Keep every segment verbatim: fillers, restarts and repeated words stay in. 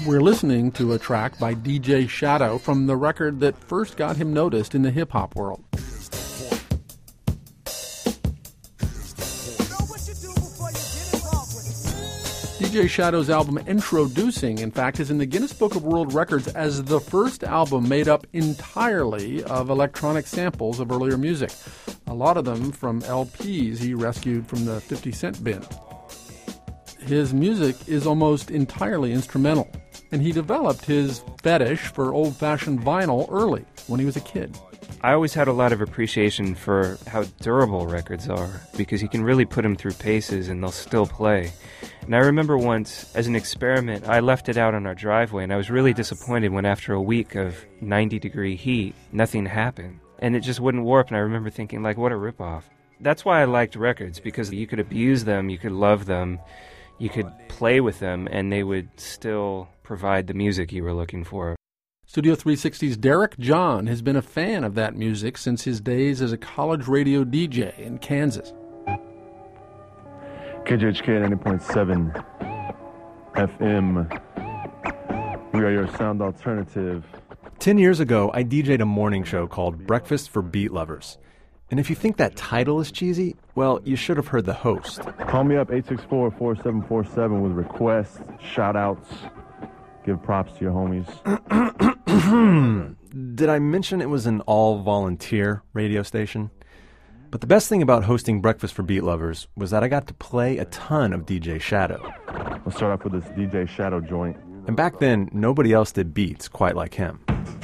We're listening to a track by D J Shadow from the record that first got him noticed in the hip-hop world. D J Shadow's album Introducing, in fact, is in the Guinness Book of World Records as the first album made up entirely of electronic samples of earlier music, a lot of them from L Ps he rescued from the fifty cent bin. His music is almost entirely instrumental, and he developed his fetish for old-fashioned vinyl early, when he was a kid. I always had a lot of appreciation for how durable records are, because you can really put them through paces and they'll still play. And I remember once, as an experiment, I left it out on our driveway, and I was really disappointed when after a week of ninety degree heat, nothing happened. And it just wouldn't warp, and I remember thinking, like, what a ripoff. That's why I liked records, because you could abuse them, you could love them, you could play with them, and they would still provide the music you were looking for. Studio three sixty's Derek John has been a fan of that music since his days as a college radio D J in Kansas. K J H K ninety point seven F M. We are your sound alternative. Ten years ago, I D J'd a morning show called Breakfast for Beat Lovers. And if you think that title is cheesy, well, you should have heard the host. Call me up, eight six four, four seven four seven, with requests, shout-outs. Give props to your homies. Did I mention it was an all-volunteer radio station? But the best thing about hosting Breakfast for Beat Lovers was that I got to play a ton of D J Shadow. Let's start off with this D J Shadow joint. And back then, nobody else did beats quite like him.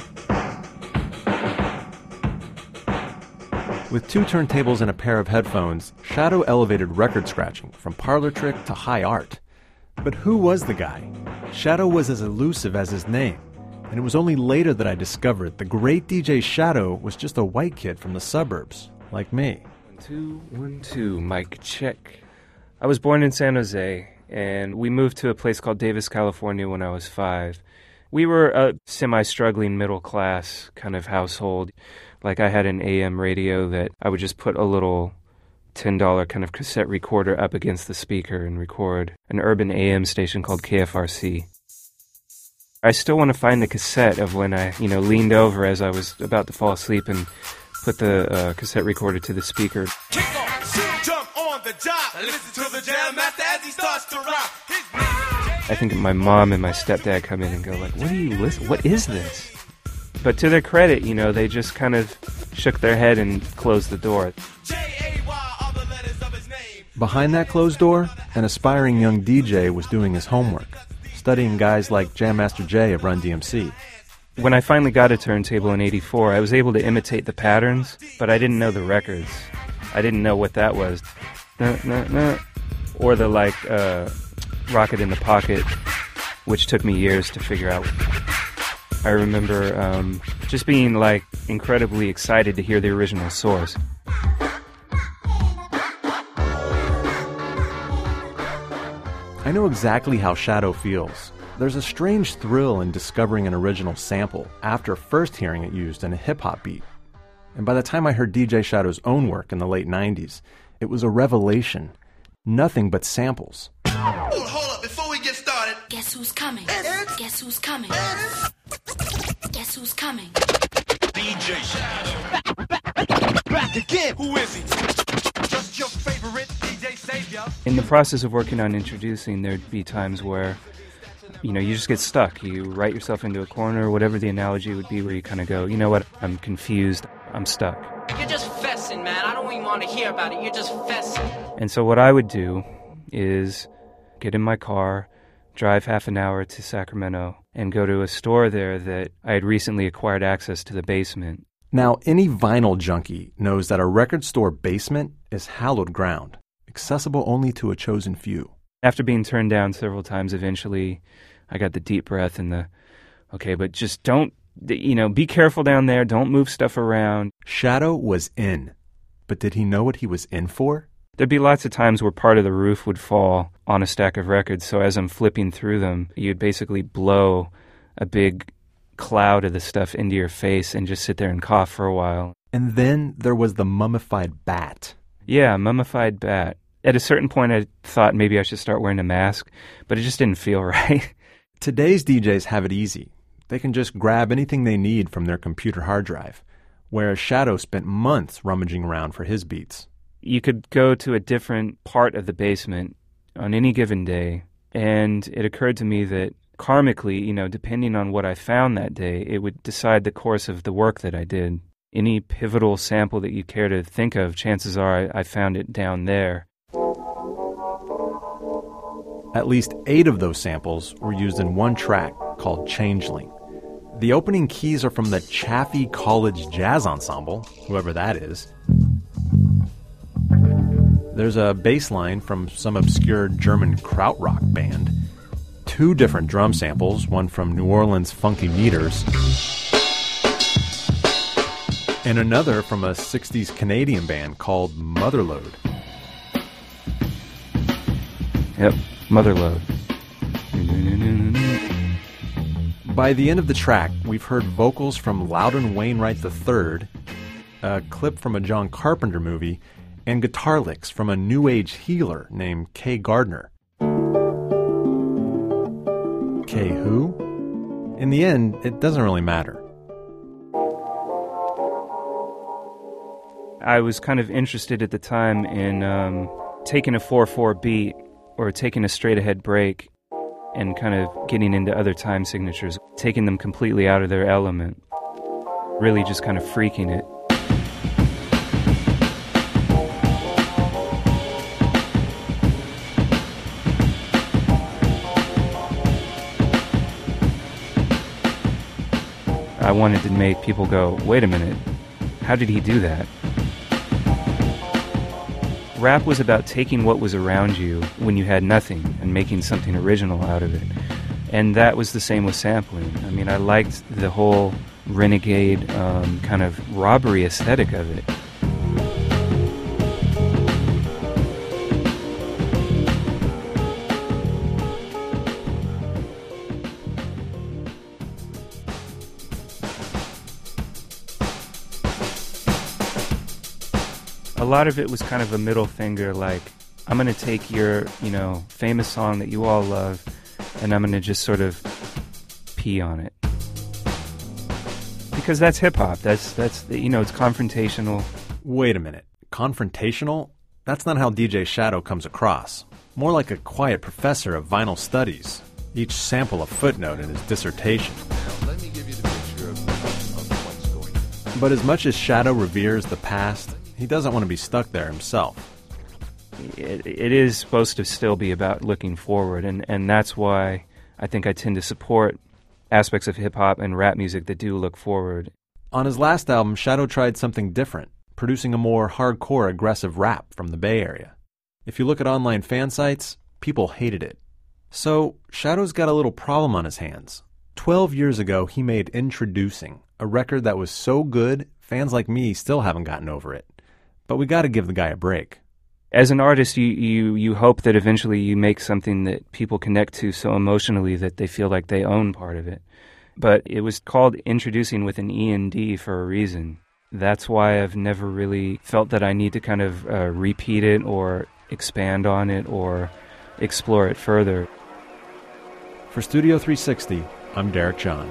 With two turntables and a pair of headphones, Shadow elevated record scratching from parlor trick to high art. But who was the guy? Shadow was as elusive as his name, and it was only later that I discovered the great D J Shadow was just a white kid from the suburbs, like me. One, two, one, two, mic check. I was born in San Jose, and we moved to a place called Davis, California when I was five. We were a semi-struggling middle-class kind of household. Like, I had an A M radio that I would just put a little ten dollar kind of cassette recorder up against the speaker and record an urban A M station called K F R C. I still want to find the cassette of when I, you know, leaned over as I was about to fall asleep and put the uh, cassette recorder to the speaker. Kick on, shoot, jump on the job. Listen to the jam master as he starts to rock. I think my mom and my stepdad come in and go like, what are you listening? What is this? But to their credit, you know, they just kind of shook their head and closed the door. Behind that closed door, an aspiring young D J was doing his homework, studying guys like Jam Master Jay of Run D M C. When I finally got a turntable in eighty-four, I was able to imitate the patterns, but I didn't know the records. I didn't know what that was. Nah, nah, nah. Or the, like, uh, Rocket in the Pocket, which took me years to figure out. I remember um, just being, like, incredibly excited to hear the original source. I know exactly how Shadow feels. There's a strange thrill in discovering an original sample after first hearing it used in a hip-hop beat. And by the time I heard D J Shadow's own work in the late nineties, it was a revelation. Nothing but samples. Hold, hold up, before we get started. Guess who's coming? It's, Guess who's coming? Guess who's coming? D J Shadow. Back, back, back again. Who is he? Just your favorite D J savior. In the process of working on Introducing, there'd be times where, you know, you just get stuck. You write yourself into a corner, whatever the analogy would be, where you kind of go, you know what, I'm confused, I'm stuck. You're just fessing, man. I don't even want to hear about it. You're just fessing. And so what I would do is get in my car, drive half an hour to Sacramento, and go to a store there that I had recently acquired access to the basement. Now, any vinyl junkie knows that a record store basement is hallowed ground, accessible only to a chosen few. After being turned down several times, eventually I got the deep breath and the, okay, but just don't, you know, be careful down there, don't move stuff around. Shadow was in, but did he know what he was in for? There'd be lots of times where part of the roof would fall on a stack of records, so as I'm flipping through them, you'd basically blow a big cloud of the stuff into your face and just sit there and cough for a while. And then there was the mummified bat. Yeah, mummified bat. At a certain point, I thought maybe I should start wearing a mask, but it just didn't feel right. Today's D Js have it easy. They can just grab anything they need from their computer hard drive, whereas Shadow spent months rummaging around for his beats. You could go to a different part of the basement on any given day, and it occurred to me that karmically, you know, depending on what I found that day, it would decide the course of the work that I did. Any pivotal sample that you care to think of, chances are I, I found it down there. At least eight of those samples were used in one track called Changeling. The opening keys are from the Chaffee College Jazz Ensemble, whoever that is. There's a bass line from some obscure German krautrock band. Two different drum samples, one from New Orleans' Funky Meters, and another from a sixties Canadian band called Motherlode. Yep, Motherlode. By the end of the track, we've heard vocals from Loudon Wainwright the third, a clip from a John Carpenter movie, and guitar licks from a New Age healer named Kay Gardner. Kay who? In the end, it doesn't really matter. I was kind of interested at the time in um, taking a four four beat or taking a straight-ahead break and kind of getting into other time signatures, taking them completely out of their element, really just kind of freaking it. I wanted to make people go, wait a minute, how did he do that? Rap was about taking what was around you when you had nothing and making something original out of it. And that was the same with sampling. I mean, I liked the whole renegade um, kind of robbery aesthetic of it. A lot of it was kind of a middle finger, like, I'm going to take your, you know, famous song that you all love, and I'm going to just sort of pee on it. Because that's hip-hop. That's, that's you know, it's confrontational. Wait a minute. Confrontational? That's not how D J Shadow comes across. More like a quiet professor of vinyl studies, each sample a footnote in his dissertation. Now, let me give you the picture of, of what's going on. But as much as Shadow reveres the past, he doesn't want to be stuck there himself. It, it is supposed to still be about looking forward, and, and that's why I think I tend to support aspects of hip-hop and rap music that do look forward. On his last album, Shadow tried something different, producing a more hardcore, aggressive rap from the Bay Area. If you look at online fan sites, people hated it. So, Shadow's got a little problem on his hands. Twelve years ago, he made Introducing, a record that was so good, fans like me still haven't gotten over it. But we got to give the guy a break. As an artist, you, you, you hope that eventually you make something that people connect to so emotionally that they feel like they own part of it. But it was called Introducing with an E and D for a reason. That's why I've never really felt that I need to kind of uh, repeat it or expand on it or explore it further. For Studio three sixty, I'm Derek John.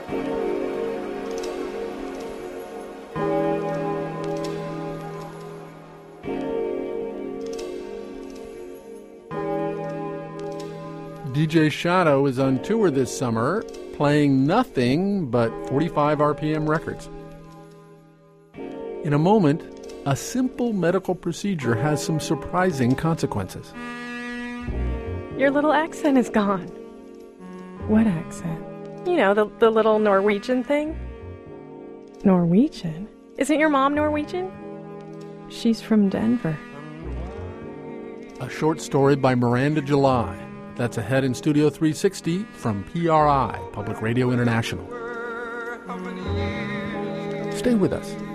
D J Shadow is on tour this summer, playing nothing but forty-five R P M records. In a moment, a simple medical procedure has some surprising consequences. Your little accent is gone. What accent? You know, the, the little Norwegian thing. Norwegian? Isn't your mom Norwegian? She's from Denver. A short story by Miranda July. That's ahead in Studio three sixty from P R I, Public Radio International. Stay with us.